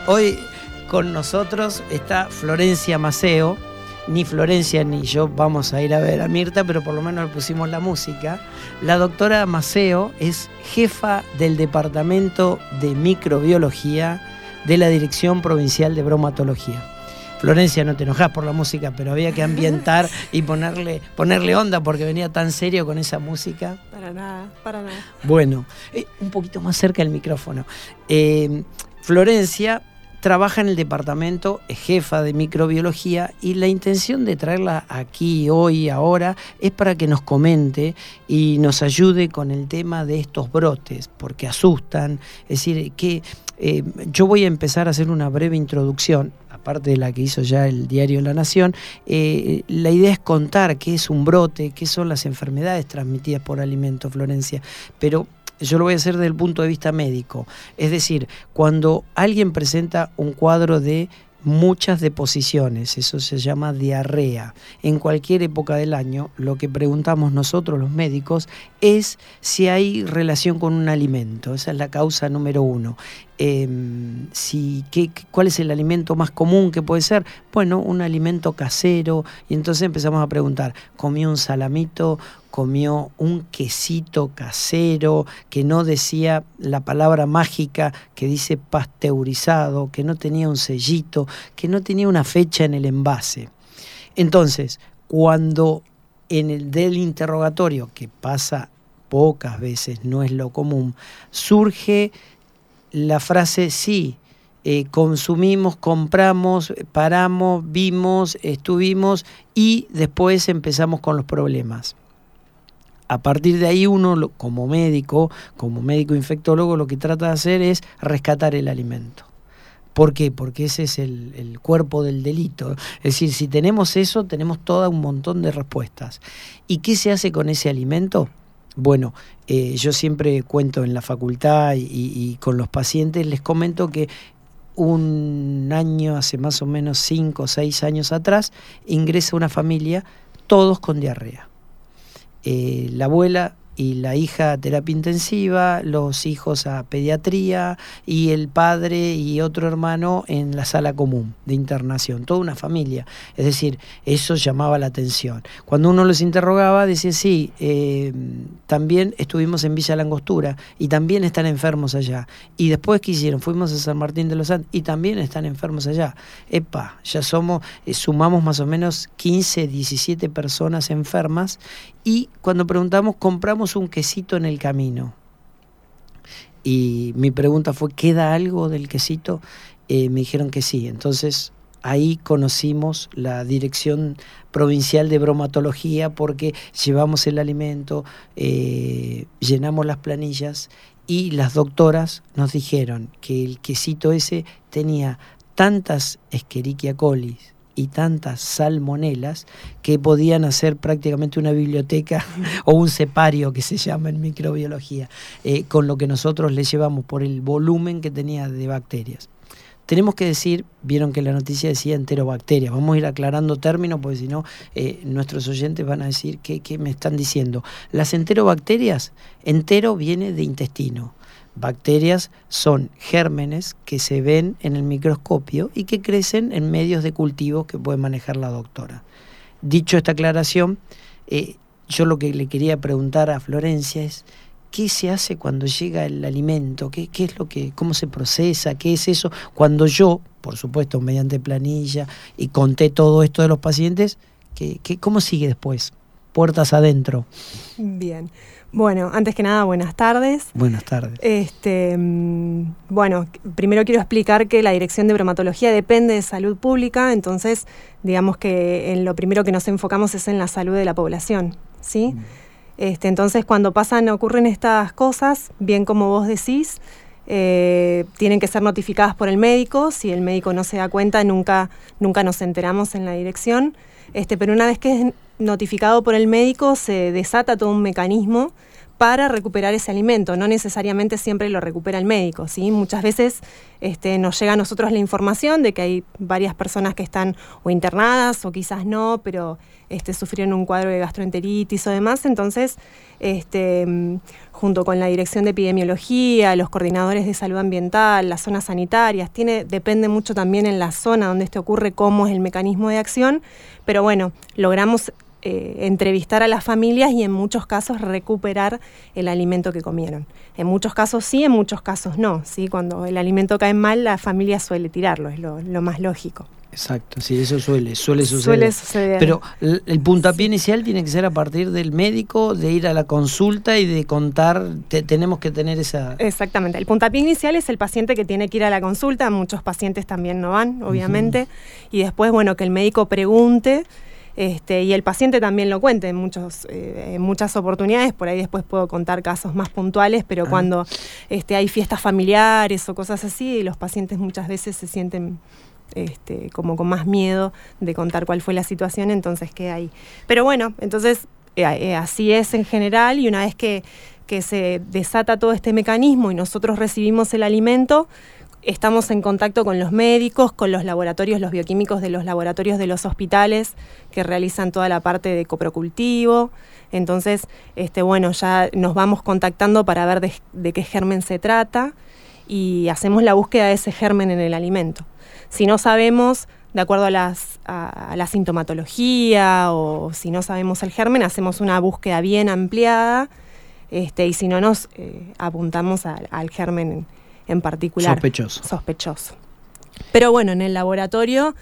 Hoy con nosotros está Florencia Maceo. Ni Florencia ni yo vamos a ir a ver a Mirta, pero por lo menos le pusimos la música. La doctora Maceo es jefa del Departamento de Microbiología de la Dirección Provincial de Bromatología. Florencia, no te enojás por la música, pero había que ambientar y ponerle onda porque venía tan serio con esa música. Para nada, para nada. Bueno, un poquito más cerca del micrófono. Florencia trabaja en el departamento, es jefa de microbiología, y la intención de traerla aquí, hoy, ahora, es para que nos comente y nos ayude con el tema de estos brotes, porque asustan. Es decir, que yo voy a empezar a hacer una breve introducción, aparte de la que hizo ya el diario La Nación. La idea es contar qué es un brote, qué son las enfermedades transmitidas por alimentos, Florencia, pero yo lo voy a hacer desde el punto de vista médico. Es decir, cuando alguien presenta un cuadro de muchas deposiciones, eso se llama diarrea, en cualquier época del año, lo que preguntamos nosotros los médicos es si hay relación con un alimento. Esa es la causa número uno. ¿Cuál es el alimento más común que puede ser? Bueno, un alimento casero. Y entonces empezamos a preguntar, ¿comió un salamito? ¿Comió un quesito casero que no decía la palabra mágica que dice pasteurizado, que no tenía un sellito, que no tenía una fecha en el envase? Entonces, cuando en el del interrogatorio, que pasa pocas veces, no es lo común, surge la frase sí, consumimos, compramos, paramos, vimos, estuvimos y después empezamos con los problemas. A partir de ahí uno, como médico infectólogo, lo que trata de hacer es rescatar el alimento. ¿Por qué? Porque ese es el cuerpo del delito. Es decir, si tenemos eso, tenemos todo un montón de respuestas. ¿Y qué se hace con ese alimento? Bueno, yo siempre cuento en la facultad y con los pacientes, les comento que un año, hace más o menos 5 o 6 años atrás, ingresa una familia, todos con diarrea. La abuela y la hija a terapia intensiva, los hijos a pediatría y el padre y otro hermano en la sala común de internación, toda una familia. Es decir, eso llamaba la atención. Cuando uno los interrogaba, decía, sí, también estuvimos en Villa Langostura y también están enfermos allá. Y después, ¿qué hicieron? Fuimos a San Martín de los Andes y también están enfermos allá. Ya sumamos más o menos 15, 17 personas enfermas. Y cuando preguntamos, compramos un quesito en el camino. Y mi pregunta fue, ¿queda algo del quesito? Me dijeron que sí. Entonces ahí conocimos la Dirección Provincial de Bromatología porque llevamos el alimento, llenamos las planillas y las doctoras nos dijeron que el quesito ese tenía tantas Escherichia coli y tantas salmonelas que podían hacer prácticamente una biblioteca o un cepario que se llama en microbiología, con lo que nosotros le llevamos por el volumen que tenía de bacterias. Tenemos que decir, vieron que la noticia decía enterobacterias, vamos a ir aclarando términos porque si no nuestros oyentes van a decir ¿qué me están diciendo? Las enterobacterias, entero viene de intestino. Bacterias son gérmenes que se ven en el microscopio y que crecen en medios de cultivo que puede manejar la doctora. Dicho esta aclaración, yo lo que le quería preguntar a Florencia es ¿qué se hace cuando llega el alimento? ¿Qué es cómo se procesa? ¿Qué es eso? Cuando yo, por supuesto, mediante planilla y conté todo esto de los pacientes, ¿cómo sigue después? Puertas adentro. Bien. Bueno, antes que nada, buenas tardes. Buenas tardes. Bueno, primero quiero explicar que la Dirección de Bromatología depende de Salud Pública, entonces digamos que en lo primero que nos enfocamos es en la salud de la población, ¿sí? Entonces cuando ocurren estas cosas, bien como vos decís, tienen que ser notificadas por el médico. Si el médico no se da cuenta, nunca nos enteramos en la dirección. Pero una vez que es notificado por el médico, se desata todo un mecanismo para recuperar ese alimento. No necesariamente siempre lo recupera el médico, ¿sí? Muchas veces nos llega a nosotros la información de que hay varias personas que están o internadas o quizás no, pero sufrieron un cuadro de gastroenteritis o demás. Entonces, junto con la Dirección de Epidemiología, los coordinadores de salud ambiental, las zonas sanitarias, depende mucho también en la zona donde ocurre cómo es el mecanismo de acción, pero bueno, logramos entrevistar a las familias y en muchos casos recuperar el alimento que comieron. En muchos casos sí, en muchos casos no, ¿sí? Cuando el alimento cae mal, la familia suele tirarlo, es lo más lógico. Exacto, sí, eso suele suceder. Pero el puntapié inicial tiene que ser a partir del médico, de ir a la consulta y de contar, tenemos que tener esa... Exactamente, el puntapié inicial es el paciente que tiene que ir a la consulta, muchos pacientes también no van, obviamente, y después, bueno, que el médico pregunte, y el paciente también lo cuente en muchas oportunidades. Por ahí después puedo contar casos más puntuales, pero cuando hay fiestas familiares o cosas así, los pacientes muchas veces se sienten como con más miedo de contar cuál fue la situación, entonces queda ahí. Pero bueno, entonces así es en general, y una vez que se desata todo este mecanismo y nosotros recibimos el alimento, estamos en contacto con los médicos, con los laboratorios, los bioquímicos de los laboratorios de los hospitales que realizan toda la parte de coprocultivo. Entonces, ya nos vamos contactando para ver de qué germen se trata y hacemos la búsqueda de ese germen en el alimento. Si no sabemos, de acuerdo a la sintomatología, o si no sabemos el germen, hacemos una búsqueda bien ampliada, y si no, nos apuntamos al germen en particular. Sospechoso. Pero bueno, en el laboratorio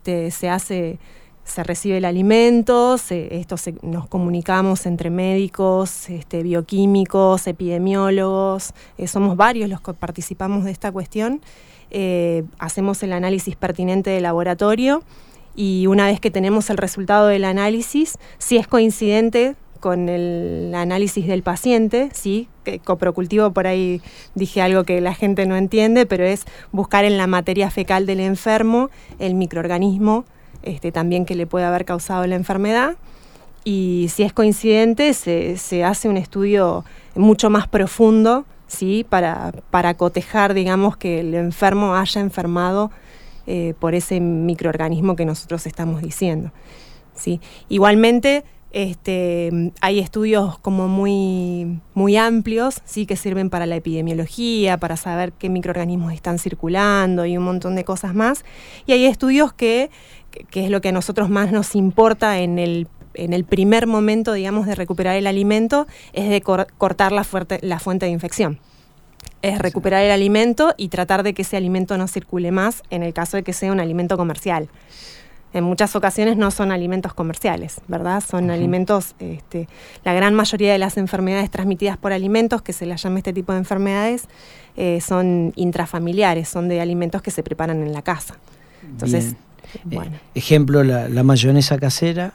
se recibe el alimento, nos comunicamos entre médicos, bioquímicos, epidemiólogos, somos varios los que participamos de esta cuestión, hacemos el análisis pertinente del laboratorio, y una vez que tenemos el resultado del análisis, si es coincidente con el análisis del paciente, ¿sí? Que coprocultivo, por ahí dije algo que la gente no entiende, pero es buscar en la materia fecal del enfermo el microorganismo también que le puede haber causado la enfermedad, y si es coincidente se hace un estudio mucho más profundo, ¿sí? para cotejar, digamos, que el enfermo haya enfermado por ese microorganismo que nosotros estamos diciendo, ¿sí? Igualmente, hay estudios como muy, muy amplios, ¿sí? Que sirven para la epidemiología, para saber qué microorganismos están circulando y un montón de cosas más. Y hay estudios que es lo que a nosotros más nos importa en el primer momento, digamos, de recuperar el alimento, es de cortar la fuente de infección. Es recuperar el alimento y tratar de que ese alimento no circule más en el caso de que sea un alimento comercial. En muchas ocasiones no son alimentos comerciales, ¿verdad? Son alimentos, la gran mayoría de las enfermedades transmitidas por alimentos, que se les llama este tipo de enfermedades, son intrafamiliares, son de alimentos que se preparan en la casa. Entonces, bueno. Ejemplo, la mayonesa casera.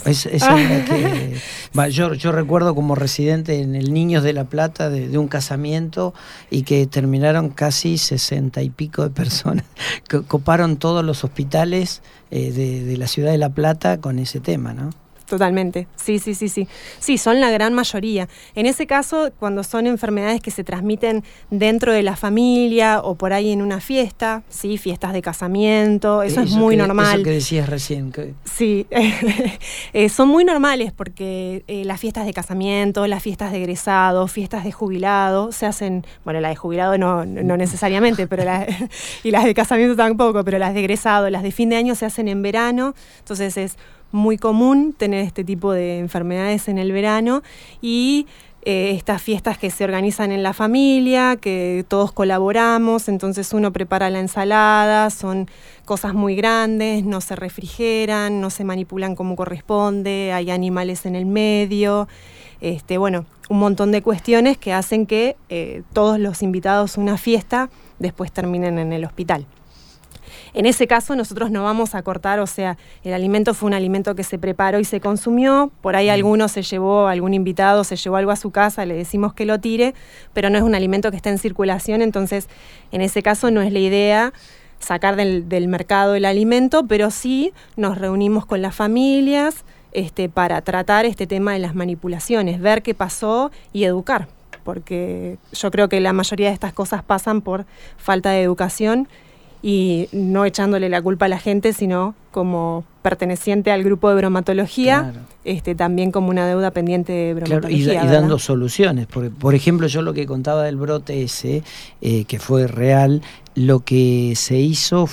Yo recuerdo como residente en el Niños de la Plata de un casamiento, y que terminaron casi 60 y pico de personas, que coparon todos los hospitales de la ciudad de La Plata con ese tema, ¿no? Totalmente, sí. Sí, son la gran mayoría. En ese caso, cuando son enfermedades que se transmiten dentro de la familia o por ahí en una fiesta, sí, fiestas de casamiento, eso es muy normal. Eso que decías recién. Sí, son muy normales porque las fiestas de casamiento, las fiestas de egresado, fiestas de jubilado, se hacen, bueno, la de jubilado no necesariamente, pero y las de casamiento tampoco, pero las de egresado, las de fin de año se hacen en verano, entonces es muy común tener este tipo de enfermedades en el verano, y estas fiestas que se organizan en la familia, que todos colaboramos, entonces uno prepara la ensalada, son cosas muy grandes, no se refrigeran, no se manipulan como corresponde, hay animales en el medio, un montón de cuestiones que hacen que todos los invitados a una fiesta después terminen en el hospital. En ese caso nosotros no vamos a cortar, o sea, el alimento fue un alimento que se preparó y se consumió, por ahí algún invitado se llevó algo a su casa, le decimos que lo tire, pero no es un alimento que está en circulación, entonces en ese caso no es la idea sacar del mercado el alimento, pero sí nos reunimos con las familias, para tratar este tema de las manipulaciones, ver qué pasó y educar, porque yo creo que la mayoría de estas cosas pasan por falta de educación y no echándole la culpa a la gente, sino como perteneciente al grupo de bromatología, también como una deuda pendiente de bromatología. Claro, y dando soluciones, porque, por ejemplo, yo lo que contaba del brote ese, que fue real, lo que se hizo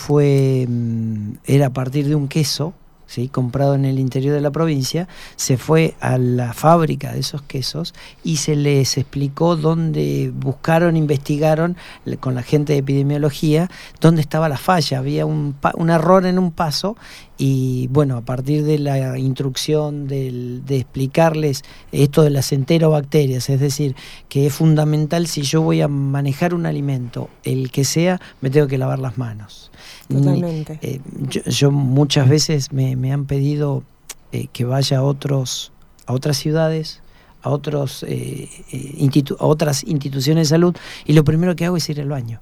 era a partir de un queso, ¿sí?, comprado en el interior de la provincia, se fue a la fábrica de esos quesos y se les explicó dónde buscaron, investigaron con la gente de epidemiología dónde estaba la falla. Había un error en un paso y bueno, a partir de la instrucción de explicarles esto de las enterobacterias, es decir, que es fundamental, si yo voy a manejar un alimento, el que sea, me tengo que lavar las manos. Totalmente. Yo muchas veces me han pedido que vaya a otras ciudades, a otras instituciones de salud, y lo primero que hago es ir al baño.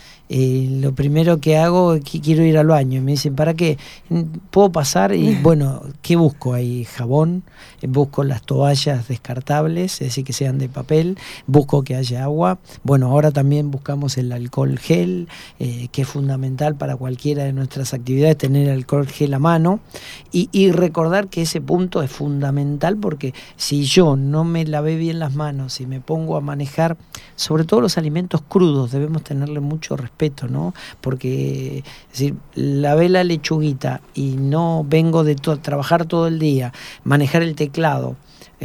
Lo primero que hago es que quiero ir al baño y me dicen, ¿para qué? ¿Puedo pasar? Y bueno, ¿qué busco ahí? Jabón, busco las toallas descartables, es decir, que sean de papel, busco que haya agua. Bueno, ahora también buscamos el alcohol gel, que es fundamental para cualquiera de nuestras actividades, tener alcohol gel a mano y recordar que ese punto es fundamental, porque si yo no me lavé bien las manos y me pongo a manejar, sobre todo los alimentos crudos, debemos tenerle mucho respeto, ¿no? Porque, es decir, lavé la lechuguita y no vengo de trabajar todo el día, manejar el teclado,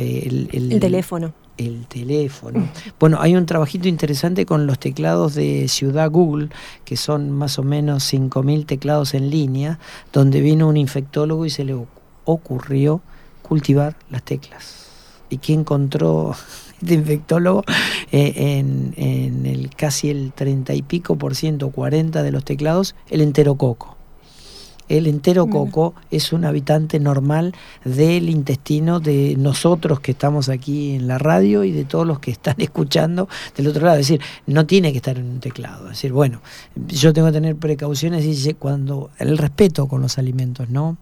el teléfono. El teléfono. Bueno, hay un trabajito interesante con los teclados de Ciudad Google, que son más o menos 5.000 teclados en línea, donde vino un infectólogo y se le ocurrió cultivar las teclas. ¿Y qué encontró este infectólogo? En el casi el 30 y pico por ciento, 40 de los teclados, el enterococo. El enterococo es un habitante normal del intestino de nosotros que estamos aquí en la radio y de todos los que están escuchando del otro lado. Es decir, no tiene que estar en un teclado. Es decir, bueno, yo tengo que tener precauciones y cuando el respeto con los alimentos, ¿no?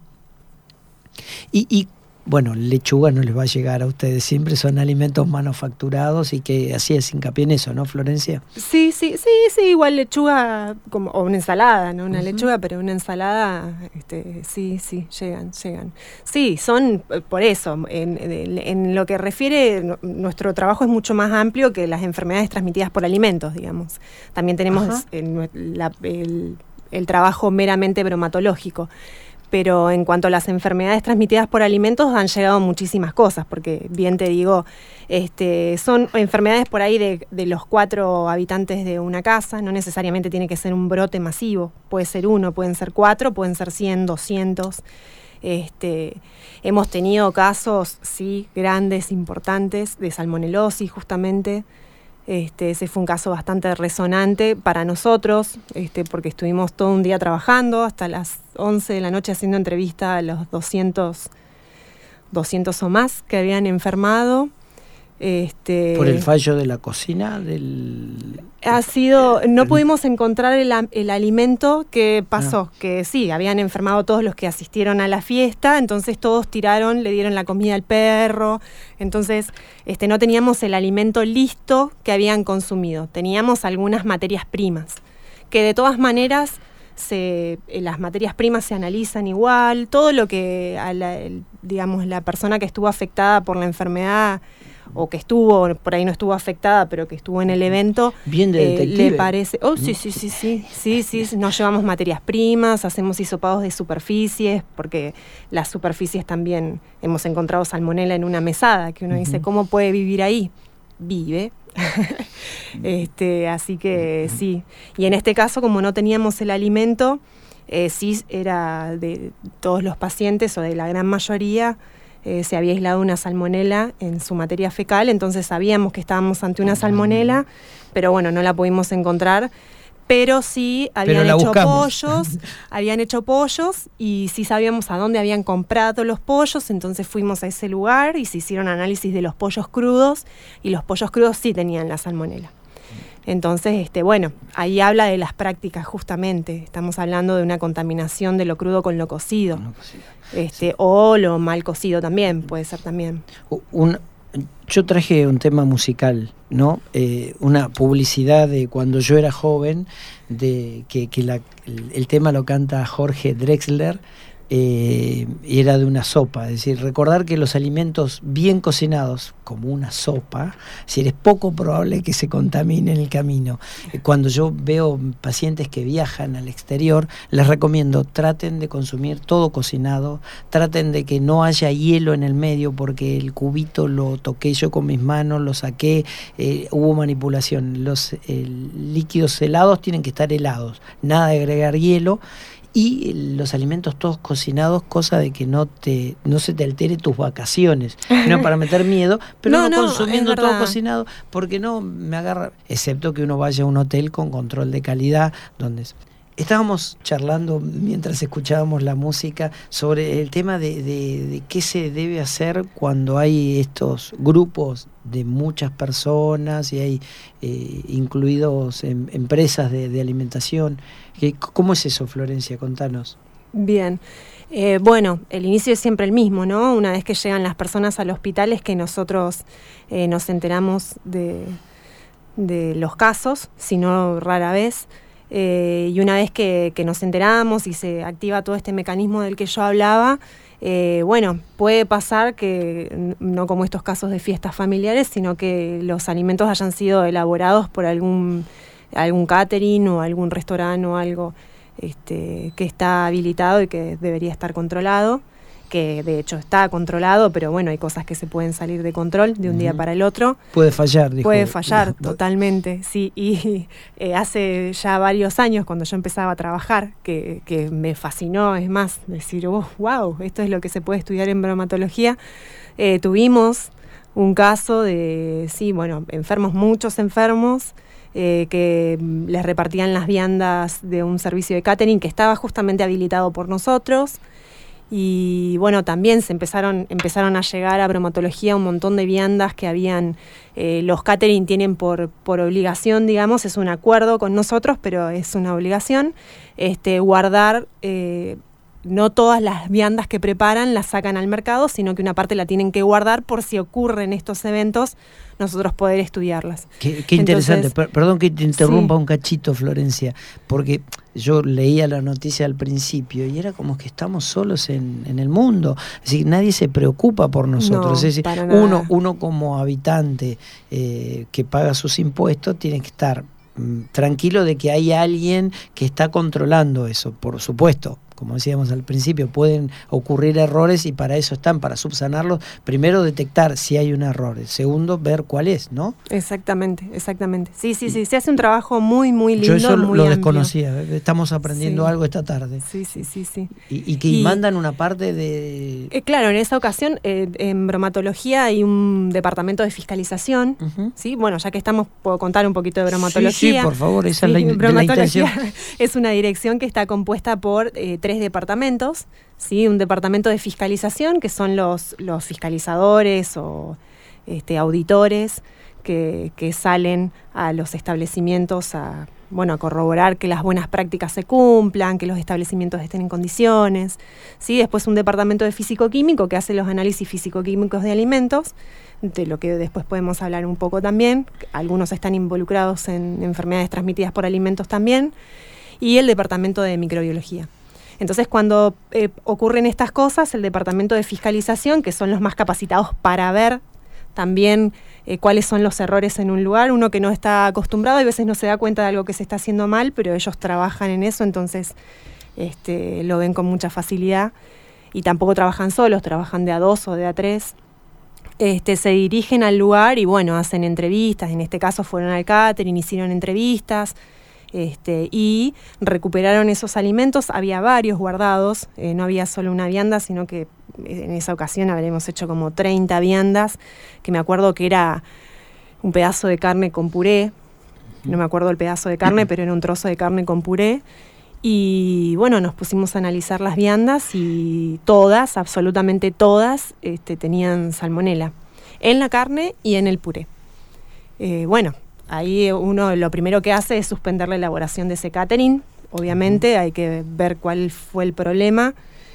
Y bueno, lechuga no les va a llegar a ustedes, siempre son alimentos manufacturados y que así es hincapié en eso, ¿no, Florencia? Sí, igual lechuga, o una ensalada, ¿no? Una lechuga, pero una ensalada, sí, llegan. Sí, son, por eso, en lo que refiere, nuestro trabajo es mucho más amplio que las enfermedades transmitidas por alimentos, digamos. También tenemos el trabajo meramente bromatológico. Pero en cuanto a las enfermedades transmitidas por alimentos han llegado muchísimas cosas, porque bien te digo, son enfermedades por ahí de los 4 habitantes de una casa, no necesariamente tiene que ser un brote masivo, puede ser 1, pueden ser 4, pueden ser 100, 200. Hemos tenido casos, sí, grandes, importantes, de salmonelosis justamente. Ese fue un caso bastante resonante para nosotros, porque estuvimos todo un día trabajando hasta las 11 de la noche haciendo entrevista a los 200 o más que habían enfermado. ¿Por el fallo de la cocina? No pudimos encontrar el alimento que pasó, que sí, habían enfermado todos los que asistieron a la fiesta, entonces todos le dieron la comida al perro, entonces no teníamos el alimento listo que habían consumido, teníamos algunas materias primas, que de todas maneras las materias primas se analizan igual, todo lo que la persona que estuvo afectada por la enfermedad o que por ahí no estuvo afectada, pero que estuvo en el evento, bien de detective. Le parece. Sí, nos llevamos materias primas, hacemos hisopados de superficies, porque las superficies también hemos encontrado salmonela en una mesada, que uno dice, ¿cómo puede vivir ahí? Vive. Así que sí. Y en este caso, como no teníamos el alimento, sí era de todos los pacientes, o de la gran mayoría, se había aislado una salmonela en su materia fecal, entonces sabíamos que estábamos ante una salmonela, pero bueno, no la pudimos encontrar, pero sí habían hecho pollos y sí sabíamos a dónde habían comprado los pollos, entonces fuimos a ese lugar y se hicieron análisis de los pollos crudos y los pollos crudos sí tenían la salmonela. Entonces, bueno, ahí habla de las prácticas justamente. Estamos hablando de una contaminación de lo crudo con lo cocido. Sí. O lo mal cocido también, puede ser también. Yo traje un tema musical, ¿no? Una publicidad de cuando yo era joven, de que el tema lo canta Jorge Drexler, y era de una sopa. Es decir, recordar que los alimentos bien cocinados, como una sopa, es decir, es poco probable que se contamine en el camino. Cuando yo veo pacientes que viajan al exterior, les recomiendo, traten de consumir todo cocinado, traten de que no haya hielo en el medio, porque el cubito lo toqué yo con mis manos, lo saqué, hubo manipulación. Los líquidos helados tienen que estar helados, nada de agregar hielo. Y los alimentos todos cocinados, cosa de que no se te altere tus vacaciones, no para meter miedo, pero no consumiendo todo cocinado, porque no me agarra, excepto que uno vaya a un hotel con control de calidad, donde estábamos charlando mientras escuchábamos la música sobre el tema de qué se debe hacer cuando hay estos grupos de muchas personas y hay incluidos empresas de alimentación. ¿Cómo es eso, Florencia? Contanos. Bien. Bueno, el inicio es siempre el mismo, ¿no? Una vez que llegan las personas al hospital es que nosotros nos enteramos de los casos, si no rara vez. Y una vez que nos enteramos y se activa todo este mecanismo del que yo hablaba, bueno, puede pasar que, no como estos casos de fiestas familiares, sino que los alimentos hayan sido elaborados por algún catering o algún restaurante o algo que está habilitado y que debería estar controlado, que de hecho está controlado, pero bueno, hay cosas que se pueden salir de control de un día para el otro. Puede fallar, dijo. Puede fallar, totalmente, sí. Y hace ya varios años, cuando yo empezaba a trabajar, que me fascinó, es más, decir, wow, esto es lo que se puede estudiar en bromatología, tuvimos un caso de, muchos enfermos, que les repartían las viandas de un servicio de catering que estaba justamente habilitado por nosotros. Y bueno, también empezaron a llegar a bromatología un montón de viandas que habían, los catering tienen por obligación, digamos, es un acuerdo con nosotros, pero es una obligación, guardar, no todas las viandas que preparan las sacan al mercado, sino que una parte la tienen que guardar por si ocurren estos eventos, nosotros poder estudiarlas. Qué interesante. Perdón que te interrumpa un cachito, Florencia, porque yo leía la noticia al principio y era como que estamos solos en el mundo. Es decir, nadie se preocupa por nosotros. No, es decir, para nada. uno como habitante que paga sus impuestos tiene que estar tranquilo de que hay alguien que está controlando eso, por supuesto. Como decíamos al principio, pueden ocurrir errores y para eso están, para subsanarlos. Primero, detectar si hay un error. Segundo, ver cuál es, ¿no? Exactamente. Sí. Se hace un trabajo muy, muy lindo. Yo eso muy lo amplio. Desconocía. Estamos aprendiendo algo esta tarde. Sí. Y mandan una parte de... Claro, en esa ocasión, en bromatología hay un departamento de fiscalización. Uh-huh. ¿Sí? Bueno, ya que puedo contar un poquito de bromatología. Sí, por favor, esa es la intención. Es una dirección que está compuesta por 3 departamentos, ¿sí? Un departamento de fiscalización, que son los fiscalizadores o auditores que salen a los establecimientos a corroborar que las buenas prácticas se cumplan, que los establecimientos estén en condiciones, ¿sí? Después un departamento de físico-químico que hace los análisis físico-químicos de alimentos, de lo que después podemos hablar un poco también. Algunos están involucrados en enfermedades transmitidas por alimentos también, y el departamento de microbiología. Entonces, cuando ocurren estas cosas, el departamento de fiscalización, que son los más capacitados para ver también cuáles son los errores en un lugar, uno que no está acostumbrado y a veces no se da cuenta de algo que se está haciendo mal, pero ellos trabajan en eso, entonces lo ven con mucha facilidad y tampoco trabajan solos, trabajan de a 2 o de a 3. Se dirigen al lugar y hacen entrevistas, en este caso fueron al catering, hicieron entrevistas, y recuperaron esos alimentos. Había varios guardados, no había solo una vianda, sino que en esa ocasión habremos hecho como 30 viandas, que me acuerdo que era un pedazo de carne con puré, no me acuerdo el pedazo de carne, pero era un trozo de carne con puré, y nos pusimos a analizar las viandas y todas, absolutamente todas, tenían salmonela, en la carne y en el puré. ahí uno lo primero que hace es suspender la elaboración de ese catering. Obviamente hay que ver cuál fue el problema.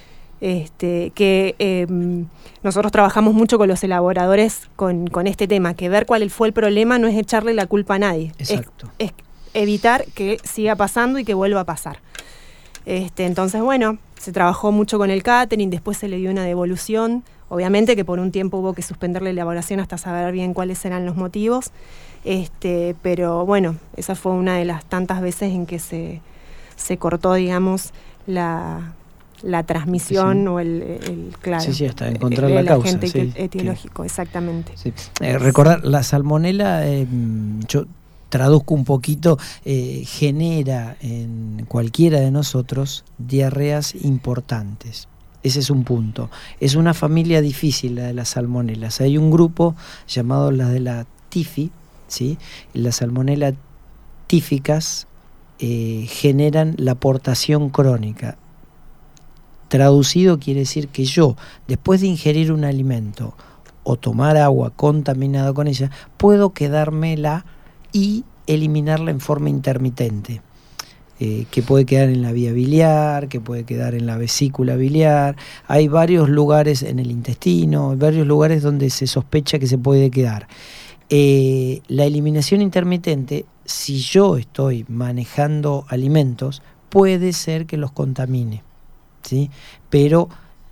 Nosotros trabajamos mucho con los elaboradores con este tema, que ver cuál fue el problema no es echarle la culpa a nadie. Exacto. Es evitar que siga pasando y que vuelva a pasar. Entonces, bueno, se trabajó mucho con el catering, después se le dio una devolución. Obviamente que por un tiempo hubo que suspender la elaboración hasta saber bien cuáles eran los motivos. Pero bueno, esa fue una de las tantas veces en que se cortó, digamos, la transmisión, sí. O claro. Sí, hasta encontrar la causa. El agente sí, etiológico, exactamente. Sí. Recordar, la salmonela, yo traduzco un poquito, genera en cualquiera de nosotros diarreas importantes. Ese es un punto. Es una familia difícil la de las salmonelas. Hay un grupo llamado las de la TIFI, ¿sí? Las salmonela tíficas generan la portación crónica. Traducido quiere decir que yo, después de ingerir un alimento o tomar agua contaminada con ella, puedo quedármela y eliminarla en forma intermitente, que puede quedar en la vía biliar, que puede quedar en la vesícula biliar. Hay varios lugares en el intestino, hay varios lugares donde se sospecha que se puede quedar. La eliminación intermitente, si yo estoy manejando alimentos, puede ser que los contamine, ¿sí? Pero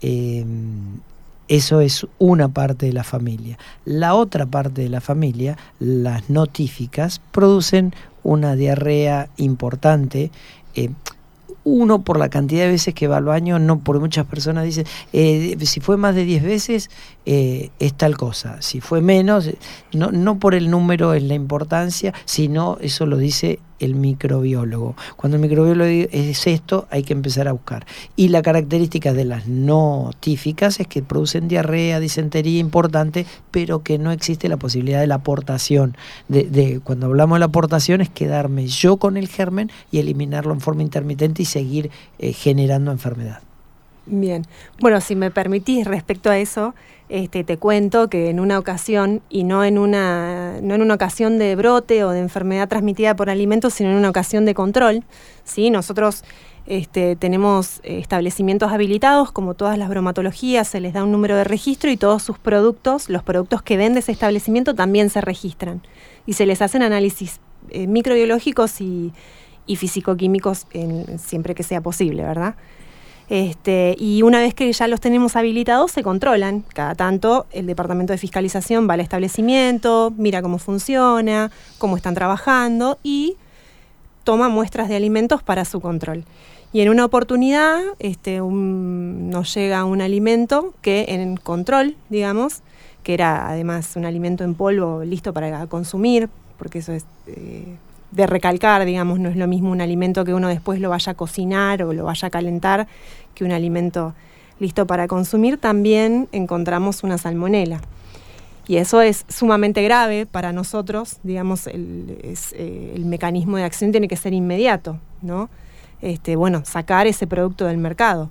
eso es una parte de la familia. La otra parte de la familia, las no tíficas, producen una diarrea importante. Uno, por la cantidad de veces que va al baño, no, porque muchas personas dicen, si fue más de 10 veces, es tal cosa. Si fue menos, no por el número es la importancia, sino eso lo dice el microbiólogo. Cuando el microbiólogo es esto, hay que empezar a buscar. Y la característica de las no tíficas es que producen diarrea, disentería importante, pero que no existe la posibilidad de la aportación. Cuando hablamos de la aportación es quedarme yo con el germen y eliminarlo en forma intermitente y seguir generando enfermedad. Bien. Bueno, si me permitís, respecto a eso, te cuento que en una ocasión, y no en una ocasión de brote o de enfermedad transmitida por alimentos, sino en una ocasión de control, ¿sí? Nosotros tenemos establecimientos habilitados, como todas las bromatologías, se les da un número de registro y todos sus productos, los productos que vende ese establecimiento también se registran. Y se les hacen análisis microbiológicos y físico-químicos siempre que sea posible, ¿verdad? Y una vez que ya los tenemos habilitados, se controlan. Cada tanto el departamento de fiscalización va al establecimiento, mira cómo funciona, cómo están trabajando y toma muestras de alimentos para su control. Y en una oportunidad nos llega un alimento que en control, digamos, que era además un alimento en polvo listo para consumir, porque eso es de recalcar, digamos, no es lo mismo un alimento que uno después lo vaya a cocinar o lo vaya a calentar que un alimento listo para consumir. También encontramos una salmonela. Y eso es sumamente grave para nosotros, digamos, el mecanismo de acción tiene que ser inmediato, ¿no? Sacar ese producto del mercado.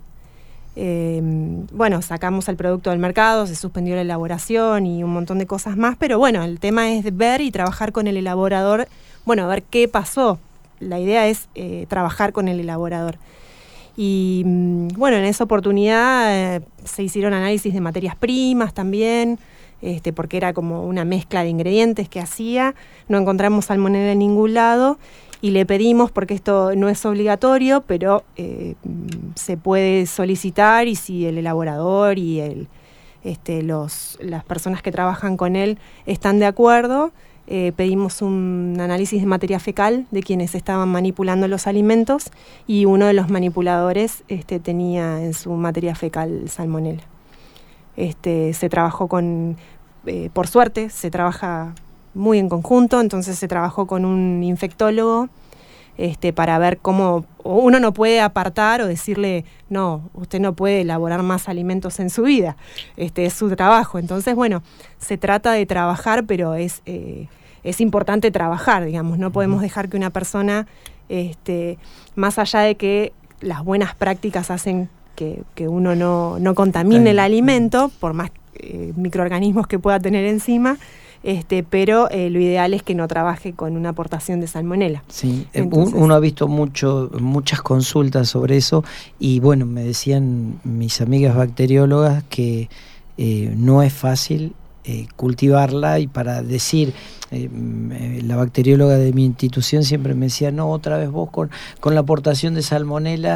Sacamos el producto del mercado, se suspendió la elaboración y un montón de cosas más, pero bueno, el tema es ver y trabajar con el elaborador, a ver qué pasó. La idea es trabajar con el elaborador. Y en esa oportunidad se hicieron análisis de materias primas también, porque era como una mezcla de ingredientes que hacía. No encontramos salmonela en ningún lado y le pedimos, porque esto no es obligatorio, pero se puede solicitar, y si el elaborador y las personas que trabajan con él están de acuerdo, pedimos un análisis de materia fecal de quienes estaban manipulando los alimentos, y uno de los manipuladores tenía en su materia fecal salmonela. Se trabajó por suerte, se trabaja muy en conjunto, entonces se trabajó con un infectólogo para ver cómo uno no puede apartar o decirle, no, usted no puede elaborar más alimentos en su vida, es su trabajo. Entonces, se trata de trabajar, pero es importante trabajar, digamos, no podemos dejar que una persona, más allá de que las buenas prácticas hacen que uno no contamine el alimento, por más microorganismos que pueda tener encima, pero lo ideal es que no trabaje con una aportación de salmonela. Sí, uno ha visto muchas consultas sobre eso y bueno, me decían mis amigas bacteriólogas que no es fácil cultivarla, y para decir, la bacterióloga de mi institución siempre me decía, no, otra vez vos con la aportación de salmonela,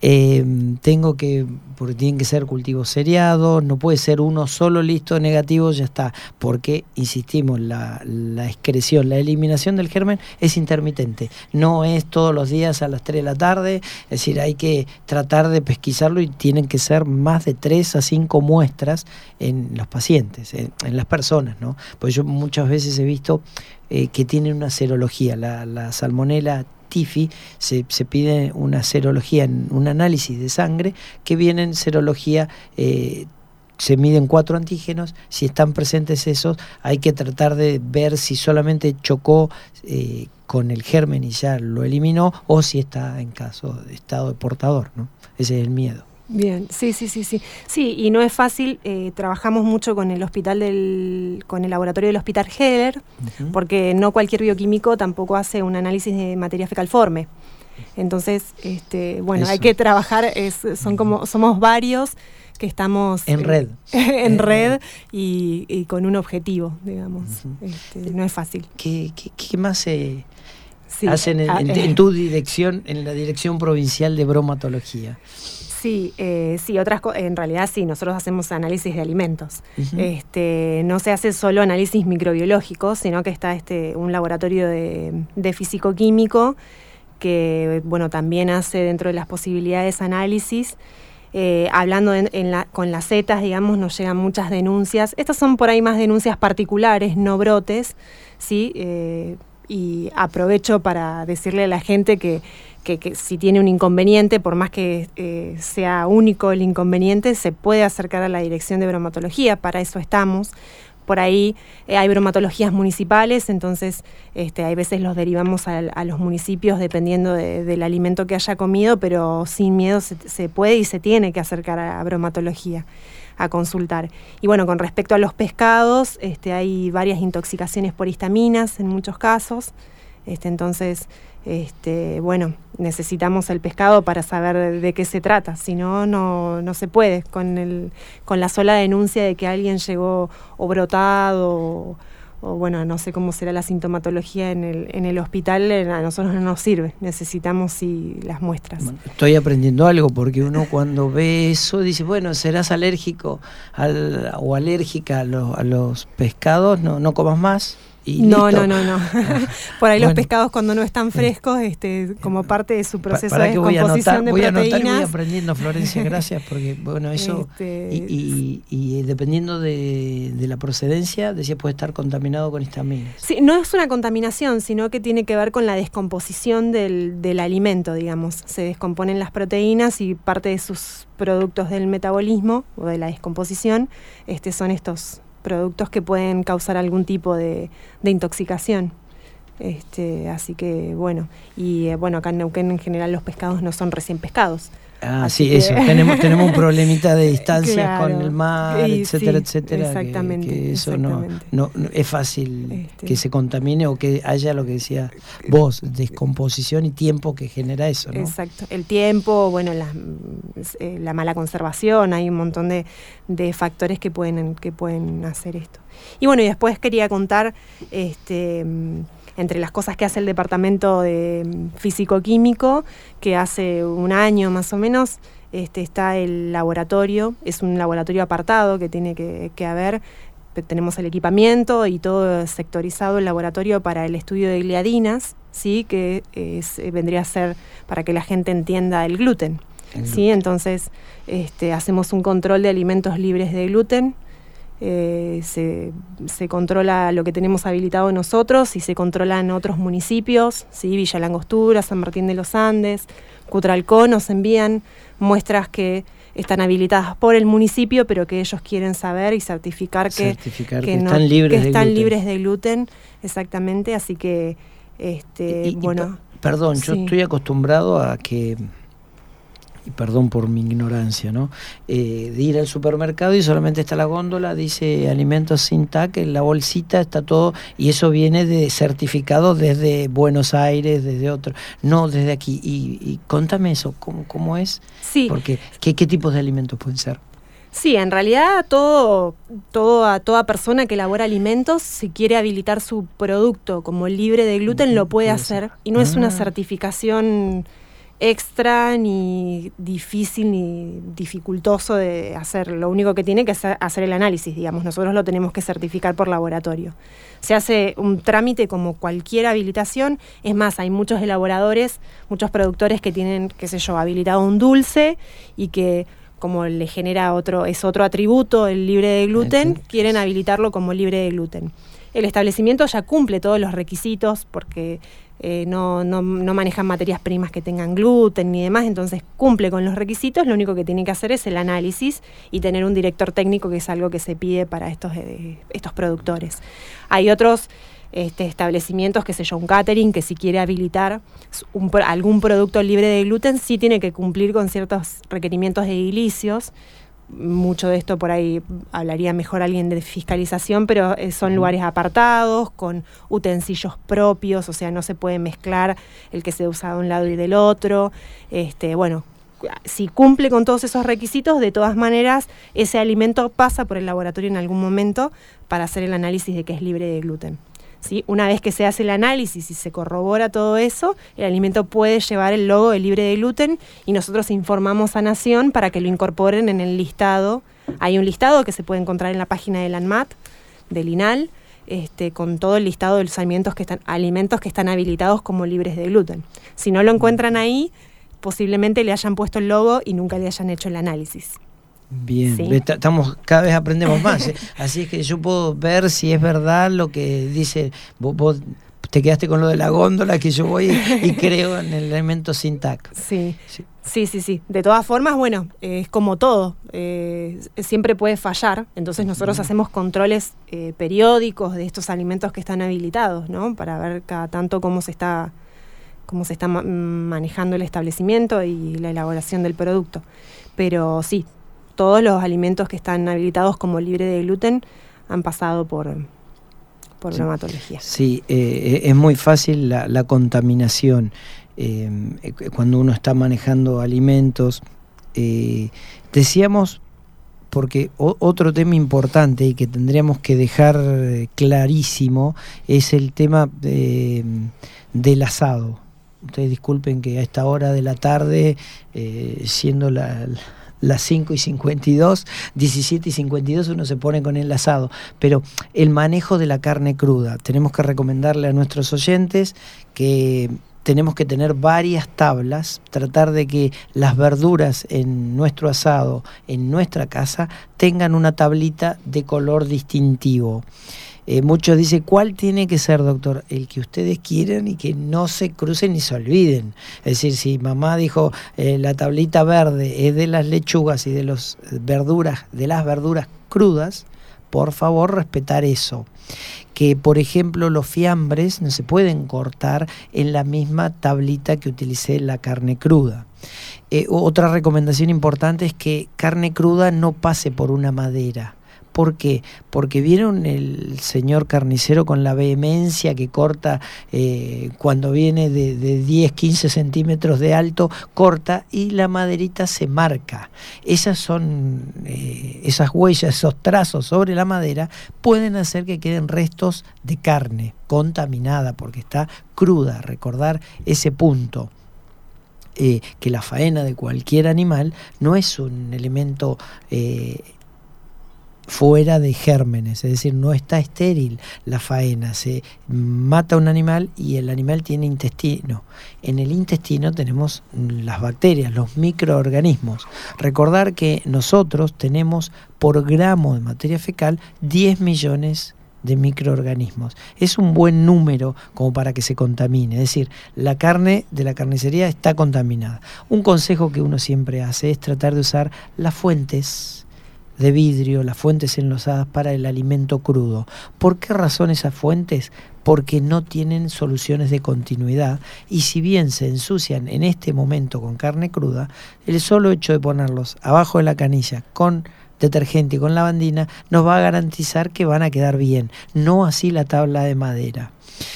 porque tienen que ser cultivos seriados, no puede ser uno solo, listo, negativo, ya está, porque, insistimos, la excreción, la eliminación del germen es intermitente, no es todos los días a las 3 de la tarde, es decir, hay que tratar de pesquisarlo y tienen que ser más de 3 a 5 muestras en los pacientes, en las personas, ¿no? Pues yo muchas veces he visto que tienen una serología, la salmonela TIFI, se pide una serología, un análisis de sangre, que viene en serología, se miden 4 antígenos, si están presentes esos, hay que tratar de ver si solamente chocó con el germen y ya lo eliminó, o si está en caso de estado de portador, ¿no? Ese es el miedo. Bien, sí. Sí, y no es fácil, trabajamos mucho con el laboratorio del Hospital Heller, porque no cualquier bioquímico tampoco hace un análisis de materia fecalforme. Entonces, bueno, hay que trabajar, somos varios que estamos en red. En red y con un objetivo, digamos. No es fácil. ¿Qué más hacen en tu dirección, en la Dirección Provincial de Bromatología? Sí, en realidad sí, nosotros hacemos análisis de alimentos. No se hace solo análisis microbiológico, sino que está un laboratorio de físico-químico que, bueno, también hace dentro de las posibilidades análisis. Hablando con las zetas, digamos, nos llegan muchas denuncias. Estas son por ahí más denuncias particulares, no brotes, ¿sí? Y aprovecho para decirle a la gente que si tiene un inconveniente, por más que sea único el inconveniente, se puede acercar a la Dirección de Bromatología, para eso estamos. Por ahí hay bromatologías municipales, entonces hay veces los derivamos a los municipios dependiendo del alimento que haya comido, pero sin miedo se puede y se tiene que acercar a bromatología a consultar. Y bueno, con respecto a los pescados, hay varias intoxicaciones por histaminas en muchos casos, entonces bueno, necesitamos el pescado para saber de qué se trata, si no, no se puede. Con la sola denuncia de que alguien llegó o brotado o bueno, no sé cómo será la sintomatología en el hospital, a nosotros no nos sirve, necesitamos las muestras. Bueno, estoy aprendiendo algo, porque uno cuando ve eso dice, bueno, serás alérgico o alérgica a los pescados, no comas más. No. Por ahí los pescados, cuando no están frescos, como parte de su proceso de descomposición de proteínas. Voy a anotar y voy aprendiendo, Florencia, gracias, porque bueno, eso y dependiendo de la procedencia, decía, puede estar contaminado con histaminas. Sí, no es una contaminación, sino que tiene que ver con la descomposición del alimento, digamos. Se descomponen las proteínas y parte de sus productos del metabolismo o de la descomposición son estos productos que pueden causar algún tipo de intoxicación. Así que bueno, y bueno, acá en Neuquén en general los pescados no son recién pescados. Sí, eso, tenemos un problemita de distancias, claro, con el mar, etcétera. Exactamente. Que eso no es fácil que se contamine o que haya, lo que decía vos, descomposición y tiempo que genera eso, ¿no? Exacto, el tiempo, bueno, la mala conservación, hay un montón de factores que pueden hacer esto. Y bueno, y después quería contar entre las cosas que hace el departamento de físico-químico, que hace un año más o menos, está el laboratorio, es un laboratorio apartado que tiene que haber, tenemos el equipamiento y todo sectorizado el laboratorio para el estudio de gliadinas, ¿sí? Que vendría a ser para que la gente entienda el gluten. ¿Sí? Entonces hacemos un control de alimentos libres de gluten. Se controla lo que tenemos habilitado nosotros y se controla en otros municipios, ¿sí? Villa Langostura, San Martín de los Andes, Cutralcó, nos envían muestras que están habilitadas por el municipio, pero que ellos quieren saber y certificar que están libres de gluten, exactamente, así que bueno. Perdón, yo estoy acostumbrado a que y perdón por mi ignorancia, ¿no? De ir al supermercado y solamente está la góndola, dice alimentos sin TAC, en la bolsita está todo, y eso viene de certificado desde Buenos Aires, desde otro, no desde aquí. Y contame eso, ¿cómo es? Sí. Porque, ¿qué tipos de alimentos pueden ser? Sí, en realidad toda persona que elabora alimentos, si quiere habilitar su producto como libre de gluten, lo puede hacer. Y no es una certificación extra, ni difícil, ni dificultoso de hacer. Lo único que tiene que hacer el análisis, digamos. Nosotros lo tenemos que certificar por laboratorio. Se hace un trámite como cualquier habilitación. Es más, hay muchos elaboradores, muchos productores que tienen, qué sé yo, habilitado un dulce y que, como le genera otro atributo, el libre de gluten, quieren habilitarlo como libre de gluten. El establecimiento ya cumple todos los requisitos porque no manejan materias primas que tengan gluten ni demás, entonces cumple con los requisitos. Lo único que tiene que hacer es el análisis y tener un director técnico, que es algo que se pide para estos productores. Hay otros establecimientos, qué sé yo, un catering, que si quiere habilitar algún producto libre de gluten, sí tiene que cumplir con ciertos requerimientos edilicios. Mucho de esto por ahí hablaría mejor alguien de fiscalización, pero son lugares apartados, con utensilios propios, o sea, no se puede mezclar el que se usa de un lado y del otro. Si cumple con todos esos requisitos, de todas maneras, ese alimento pasa por el laboratorio en algún momento para hacer el análisis de que es libre de gluten. ¿Sí? Una vez que se hace el análisis y se corrobora todo eso, el alimento puede llevar el logo de libre de gluten y nosotros informamos a Nación para que lo incorporen en el listado. Hay un listado que se puede encontrar en la página del ANMAT, del INAL, con todo el listado de los alimentos que están habilitados como libres de gluten. Si no lo encuentran ahí, posiblemente le hayan puesto el logo y nunca le hayan hecho el análisis. Bien, ¿Sí? cada vez aprendemos más, así es que yo puedo ver si es verdad lo que dice. Vos te quedaste con lo de la góndola, que yo voy y creo en el alimento sin TAC. Sí. De todas formas, bueno, es como todo, siempre puede fallar. Entonces nosotros hacemos controles periódicos de estos alimentos que están habilitados, ¿no? Para ver cada tanto cómo se está manejando el establecimiento y la elaboración del producto. Pero sí, todos los alimentos que están habilitados como libre de gluten han pasado por bromatología. Sí, es muy fácil la contaminación cuando uno está manejando alimentos. Decíamos, porque otro tema importante y que tendríamos que dejar clarísimo es el tema del asado. Ustedes disculpen que a esta hora de la tarde, siendo las 5:52, 17:52, uno se pone con el asado. Pero el manejo de la carne cruda, tenemos que recomendarle a nuestros oyentes que tenemos que tener varias tablas, tratar de que las verduras en nuestro asado, en nuestra casa, tengan una tablita de color distintivo. Muchos dicen, ¿cuál tiene que ser, doctor? El que ustedes quieran y que no se crucen ni se olviden. Es decir, si mamá dijo la tablita verde es de las lechugas y de las verduras crudas, por favor respetar eso. Que, por ejemplo, los fiambres no se pueden cortar en la misma tablita que utilicé la carne cruda. Otra recomendación importante es que carne cruda no pase por una madera. ¿Por qué? Porque vieron el señor carnicero con la vehemencia que corta cuando viene de 10, 15 centímetros de alto, corta y la maderita se marca. Esas huellas, esos trazos sobre la madera pueden hacer que queden restos de carne contaminada porque está cruda. Recordar ese punto. Que la faena de cualquier animal no es un elemento fuera de gérmenes, es decir, no está estéril la faena. Se mata un animal y el animal tiene intestino. En el intestino tenemos las bacterias, los microorganismos. Recordar que nosotros tenemos por gramo de materia fecal 10 millones de microorganismos. Es un buen número como para que se contamine, es decir, la carne de la carnicería está contaminada. Un consejo que uno siempre hace es tratar de usar las fuentes de vidrio, las fuentes enlosadas para el alimento crudo. ¿Por qué razón esas fuentes? porque no tienen soluciones de continuidad, y si bien se ensucian en este momento con carne cruda, el solo hecho de ponerlos abajo de la canilla con detergente y con lavandina nos va a garantizar que van a quedar bien, no así la tabla de madera.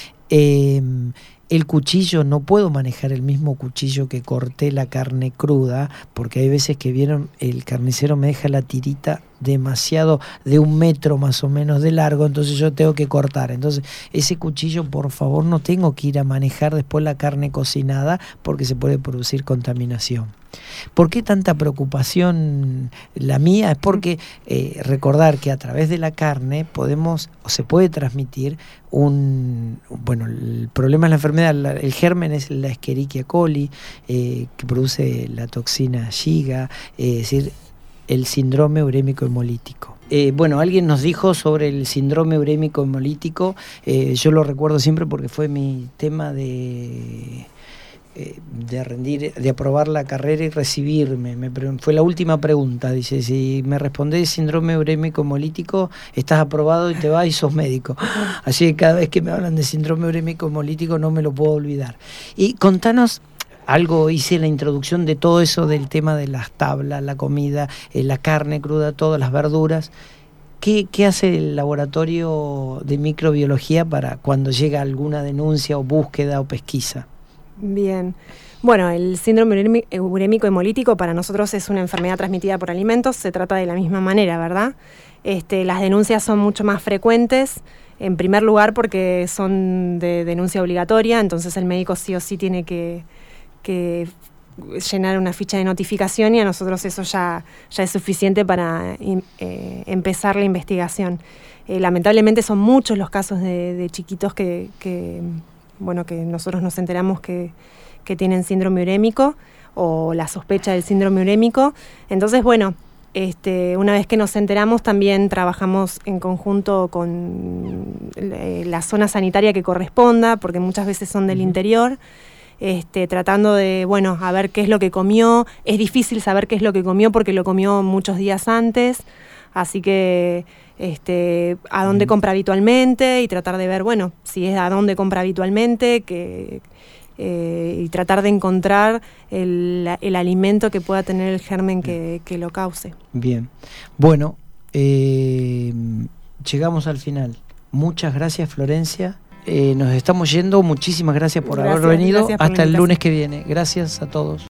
El cuchillo, no puedo manejar el mismo cuchillo que corté la carne cruda, porque hay veces que vieron, el carnicero me deja la tirita demasiado, de 1 metro más o menos de largo, entonces yo tengo que cortar. Entonces ese cuchillo, por favor, no tengo que ir a manejar después la carne cocinada, porque se puede producir contaminación. ¿Por qué tanta preocupación la mía? Es porque recordar que a través de la carne podemos, o se puede transmitir bueno, el problema es la enfermedad, el germen es la Escherichia coli, que produce la toxina Shiga, es decir, el síndrome urémico hemolítico. Bueno, alguien nos dijo sobre el síndrome urémico hemolítico, yo lo recuerdo siempre porque fue mi tema de aprobar la carrera y recibirme. Fue la última pregunta, dice, si me respondés síndrome urémico hemolítico, estás aprobado y te vas y sos médico. Así que cada vez que me hablan de síndrome urémico hemolítico no me lo puedo olvidar. Y contanos algo, hice la introducción de todo eso del tema de las tablas, la comida, la carne cruda, todas las verduras. ¿Qué hace el laboratorio de microbiología para cuando llega alguna denuncia o búsqueda o pesquisa? Bien. Bueno, el síndrome urémico hemolítico para nosotros es una enfermedad transmitida por alimentos, se trata de la misma manera, ¿verdad? Las denuncias son mucho más frecuentes, en primer lugar porque son de denuncia obligatoria, entonces el médico sí o sí tiene que llenar una ficha de notificación, y a nosotros eso ya es suficiente para empezar la investigación. Lamentablemente son muchos los casos de chiquitos que nosotros nos enteramos que tienen síndrome urémico o la sospecha del síndrome urémico. Entonces, bueno, una vez que nos enteramos, también trabajamos en conjunto con la zona sanitaria que corresponda, porque muchas veces son del interior, tratando de, a ver qué es lo que comió. Es difícil saber qué es lo que comió porque lo comió muchos días antes, así que a dónde compra habitualmente y tratar de ver, si es a dónde compra habitualmente, y tratar de encontrar el alimento que pueda tener el germen que lo cause. Bien. Bueno, llegamos al final. Muchas gracias, Florencia. Nos estamos yendo. Muchísimas gracias por haber venido. Hasta el lunes que viene. Gracias a todos.